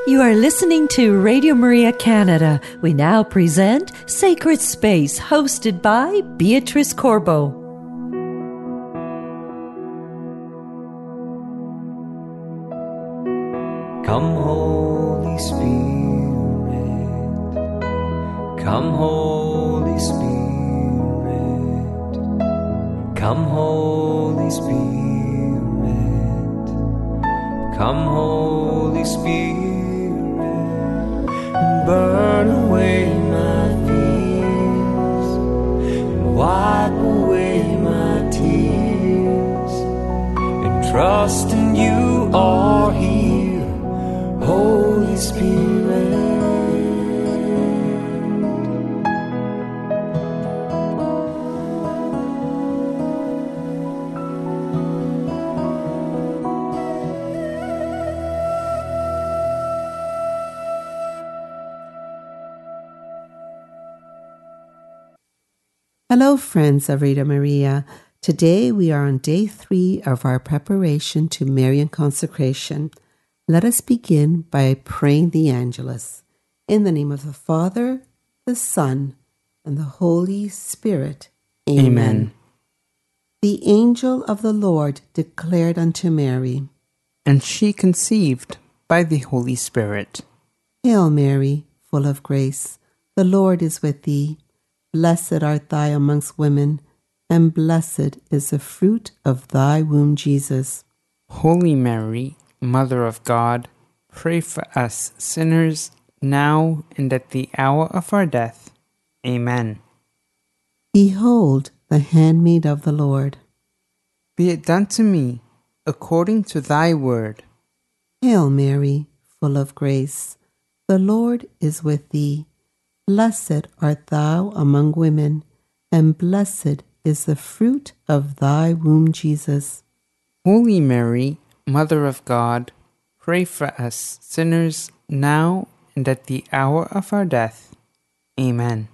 You are listening to Radio Maria Canada. We now present Sacred Space, hosted by Beatrice Corbo. Come, Holy Spirit. Come, Holy Spirit. Come, Holy Spirit. Come, Holy Spirit. Burn away my fears and wipe away my tears, and trust in you are here, Holy Spirit. Hello, friends of Radio Maria. Today we are on day 3 of our preparation to Marian consecration. Let us begin by praying the Angelus. In the name of the Father, the Son, and the Holy Spirit. Amen. The angel of the Lord declared unto Mary, and she conceived by the Holy Spirit. Hail Mary, full of grace, the Lord is with thee. Blessed art thou amongst women, and blessed is the fruit of thy womb, Jesus. Holy Mary, Mother of God, pray for us sinners, now and at the hour of our death. Amen. Behold the handmaid of the Lord. Be it done to me according to thy word. Hail Mary, full of grace, the Lord is with thee. Blessed art thou among women, and blessed is the fruit of thy womb, Jesus. Holy Mary, Mother of God, pray for us sinners, now and at the hour of our death. Amen.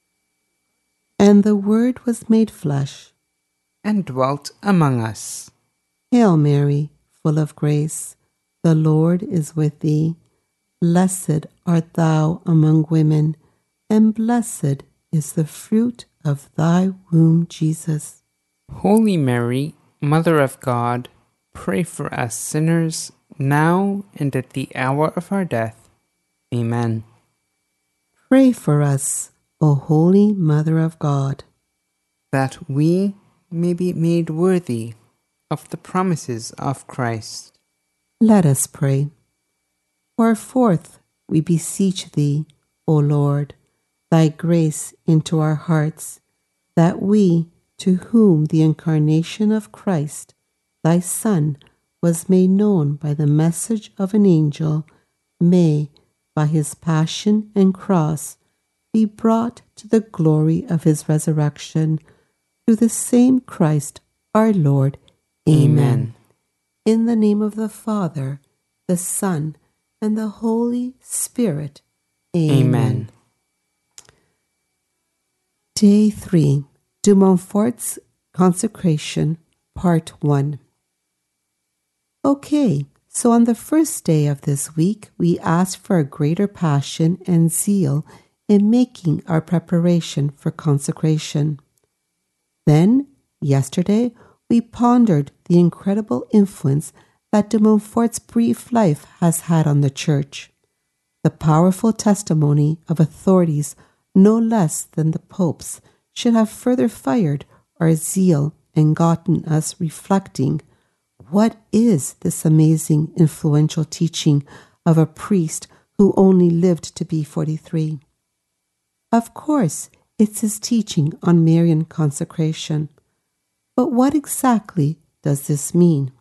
And the Word was made flesh, and dwelt among us. Hail Mary, full of grace, the Lord is with thee. Blessed art thou among women, and blessed is the fruit of thy womb, Jesus. Holy Mary, Mother of God, pray for us sinners, now and at the hour of our death. Amen. Pray for us, O Holy Mother of God, that we may be made worthy of the promises of Christ. Let us pray. Pour forth, we beseech thee, O Lord, thy grace into our hearts, that we, to whom the incarnation of Christ, thy Son, was made known by the message of an angel, may, by his passion and cross, be brought to the glory of his resurrection, through the same Christ our Lord. Amen. In the name of the Father, the Son, and the Holy Spirit. Amen. Day 3, de Montfort's Consecration, Part 1. Okay, so on the first day of this week, we asked for a greater passion and zeal in making our preparation for consecration. Then, yesterday, we pondered the incredible influence that de Montfort's brief life has had on the Church, the powerful testimony of authorities no less than the popes should have further fired our zeal and gotten us reflecting, what is this amazing influential teaching of a priest who only lived to be 43? Of course, it's his teaching on Marian consecration. But what exactly does this mean?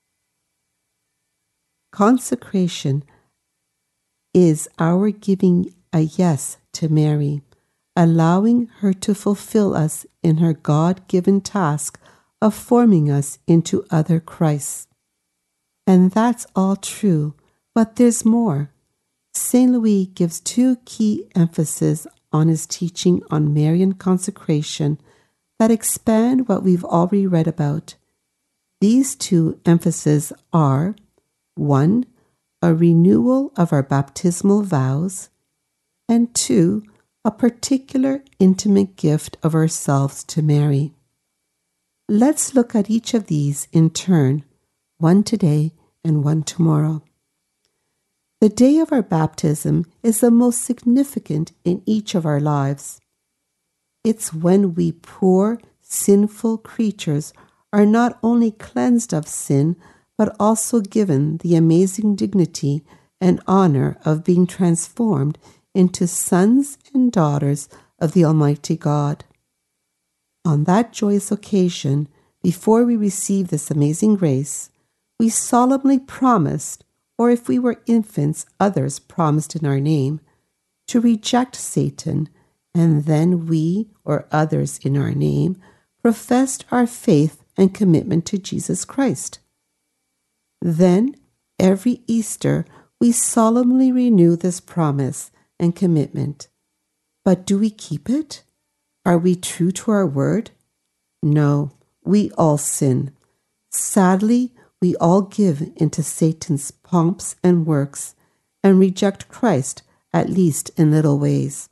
Consecration is our giving a yes to Mary, allowing her to fulfill us in her God-given task of forming us into other Christs. And that's all true, but there's more. St. Louis gives 2 key emphases on his teaching on Marian consecration that expand what we've already read about. These 2 emphases are, 1, a renewal of our baptismal vows, and 2, a particular intimate gift of ourselves to Mary. Let's look at each of these in turn, one today and one tomorrow. The day of our baptism is the most significant in each of our lives. It's when we poor, sinful creatures are not only cleansed of sin, but also given the amazing dignity and honor of being transformed into sons and daughters of the Almighty God. On that joyous occasion, before we receive this amazing grace, we solemnly promised, or if we were infants, others promised in our name, to reject Satan, and then we, or others in our name, professed our faith and commitment to Jesus Christ. Then, every Easter, we solemnly renew this promise and commitment. But do we keep it? Are we true to our word? No, we all sin. Sadly, we all give into Satan's pomps and works and reject Christ, at least in little ways.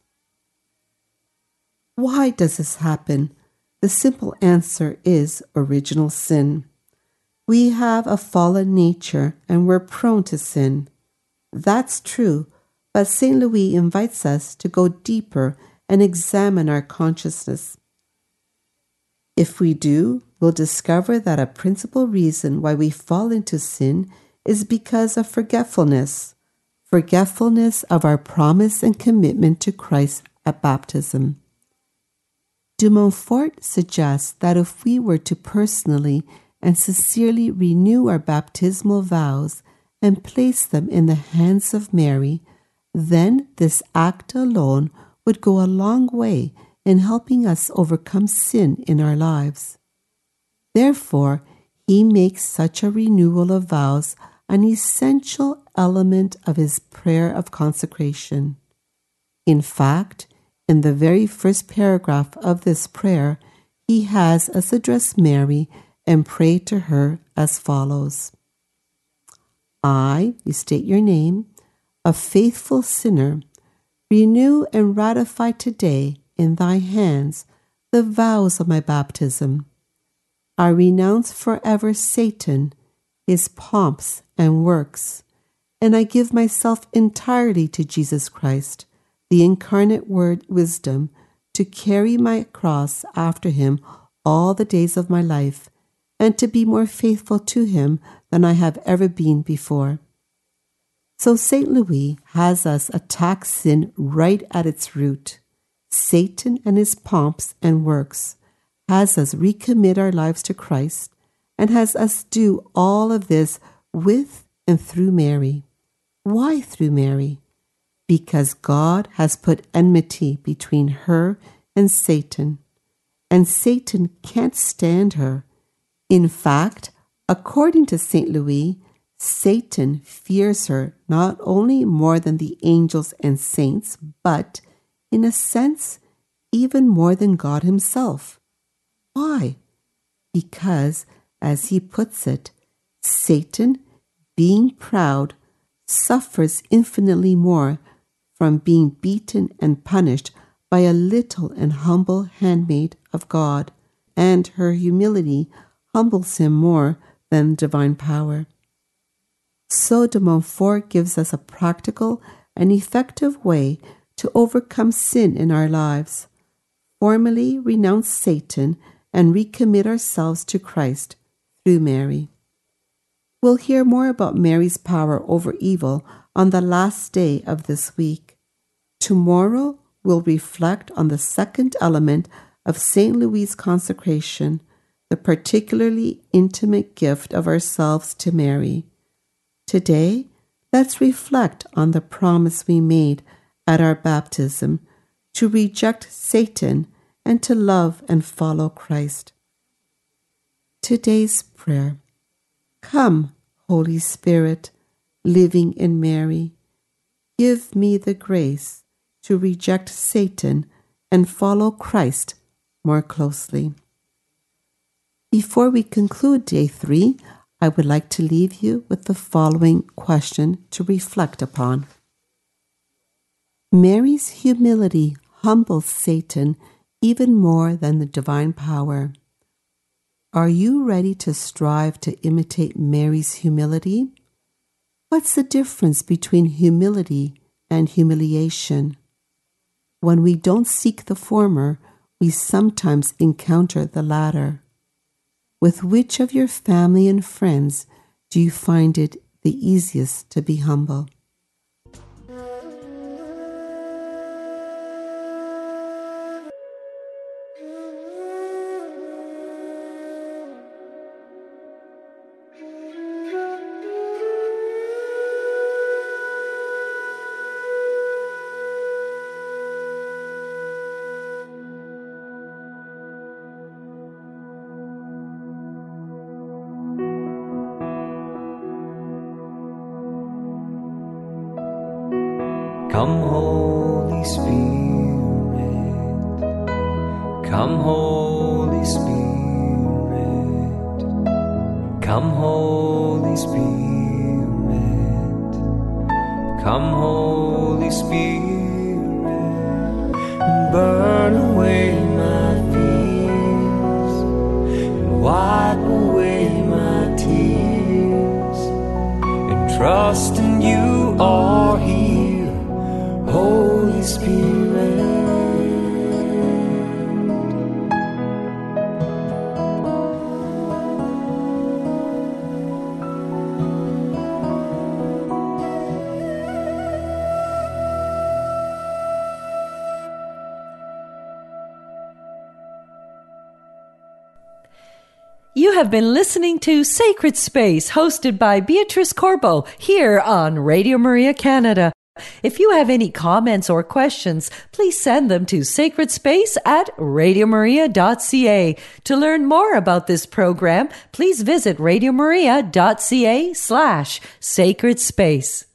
Why does this happen? The simple answer is original sin. We have a fallen nature and we're prone to sin. That's true, but St. Louis invites us to go deeper and examine our consciousness. If we do, we'll discover that a principal reason why we fall into sin is because of forgetfulness of our promise and commitment to Christ at baptism. De Montfort suggests that if we were to personally and sincerely renew our baptismal vows and place them in the hands of Mary, then this act alone would go a long way in helping us overcome sin in our lives. Therefore, he makes such a renewal of vows an essential element of his prayer of consecration. In fact, in the very first paragraph of this prayer, he has us address Mary and pray to her as follows. I, you state your name, a faithful sinner, renew and ratify today in thy hands the vows of my baptism. I renounce forever Satan, his pomps and works, and I give myself entirely to Jesus Christ, the incarnate word wisdom, to carry my cross after him all the days of my life, and to be more faithful to him than I have ever been before. So St. Louis has us attack sin right at its root. Satan and his pomps and works has us recommit our lives to Christ and has us do all of this with and through Mary. Why through Mary? Because God has put enmity between her and Satan can't stand her. In fact, according to St. Louis, Satan fears her not only more than the angels and saints, but, in a sense, even more than God himself. Why? Because, as he puts it, Satan, being proud, suffers infinitely more from being beaten and punished by a little and humble handmaid of God, and her humility humbles him more than divine power. So de Montfort gives us a practical and effective way to overcome sin in our lives, formally renounce Satan, and recommit ourselves to Christ through Mary. We'll hear more about Mary's power over evil on the last day of this week. Tomorrow, we'll reflect on the second element of St. Louis' consecration, the particularly intimate gift of ourselves to Mary. Today, let's reflect on the promise we made at our baptism to reject Satan and to love and follow Christ. Today's prayer. Come, Holy Spirit, living in Mary, give me the grace to reject Satan and follow Christ more closely. Before we conclude Day 3, I would like to leave you with the following question to reflect upon. Mary's humility humbles Satan even more than the divine power. Are you ready to strive to imitate Mary's humility? What's the difference between humility and humiliation? When we don't seek the former, we sometimes encounter the latter. With which of your family and friends do you find it the easiest to be humble? Come, Holy Spirit, come, Holy Spirit, come, Holy Spirit, come, Holy Spirit, and burn away my fears, and wipe away my tears, and trust in you are here. Holy Spirit, You have been listening to Sacred Space, hosted by Beatrice Corbo, here on Radio Maria Canada. If you have any comments or questions, please send them to sacredspace@radiomaria.ca. To learn more about this program, please visit radiomaria.ca/sacred space.